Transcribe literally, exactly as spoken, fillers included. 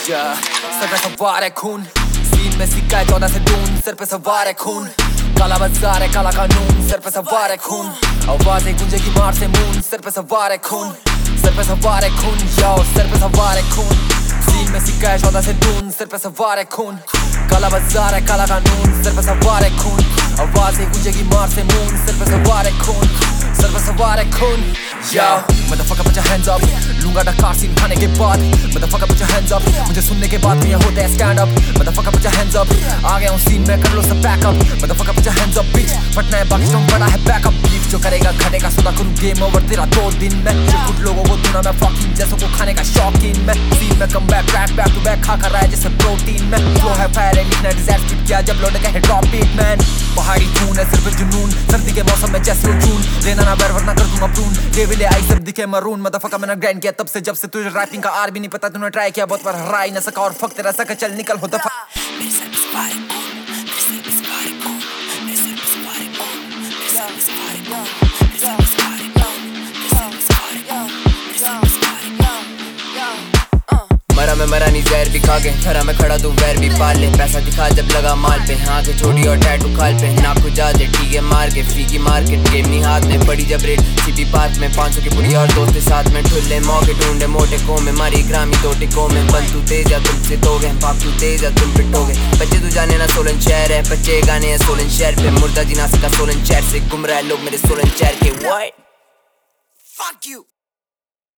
Sir पे सवार है खून, सीन में सिक्का है चौदह से दून, सर पे सवार है खून, काला बाजार है काला कानून, सर पे सवार है खून, आवाजें गूंजेगी मार से मून, सर पे सवार है खून, सर पे सवार है खून, यो सर पे सवार है खून, सीन में सिक्का है चौदह से दून, सर पे सवार है खून, काला बाजार है काला कानून, सर पे सवार है खून, आवाजें गूंजेगी मार से मून, सर पे सवार है खून, सर पे सवार है खून, yo motherfucker put your hands up, लूंगा डकार सीन खाने के बाद, motherfucker put your hands up, मुझे सुनने के बाद ये होता है stand up, motherfucker put your hands up, आ गया हूँ सीन में कर लो सब back up, motherfucker put your hands up bitch, फटना है बाकी स्ट्रॉन्ग बड़ा है back up, beef जो करेगा घटेगा सुधा करूँ game over तेरा दो दिन में, जो कुछ लोगों को दूना मैं fucking जैसों को खाने का शौकीन में, सीन में come back back back to back खा कर रहा है जैसे प्रोटीन में, flow है fire है लिखना डिजायर स्किप किया जब लौट गया है drop beat man, पहाड़ी खून है सिर्फ जुनून, सर्दी के मौसम में जैसे जून, लेना ना बैर वरना कर दूंगा प्रून, देविले आई सब दिखे मरून, मदफका मैंने ग्राइंड किया तब से जब से तुझे रैपिंग का आर भी नहीं पता, तूने ट्राई किया बहुत बार हरा ही ना सका और फक तेरा सका चल निकल हो दफा, मेरे सर पे सवार है कौन, मेरे सर पे सवार है कौन, मेरे सर पे सवार है कौन, मेरे सर पे सवार है कौन, मेरे सर पे सवार है कौन, मेरे सर पे सवार है कौन, मेरे सर पे सवार है कौन, मरा मैं मरा नहीं जहर भी खा के, खरा मैं खड़ा तू वैर भी पाल ले, पैसा दिखा जब लगा माल पे, हाँ के छोटी और टैटू खाल पे, नाक को जा दे ठीक है मार के, फीकी मार्केट गेम नहीं हाथ में, पड़ी जब रेट सीपी पार्क में, पाँच सौ की बुढ़ी और दोस्त के साथ में, ठुल्ले मौके ढूंढे मोटे को में, मारी ग्रामी दो टिको में, बन तू तेज या तुम से दोगे, पाप तू तेज या तुम पिटोगे, बच्चे तू जाने ना सोलन शहर है, बच्चे गाने हैं सोलन शहर पे, मुर्दा जी ना सका सोलन शहर से, गुम रहा है लोग मेरे सोलन शहर के, व्हाट फक यू।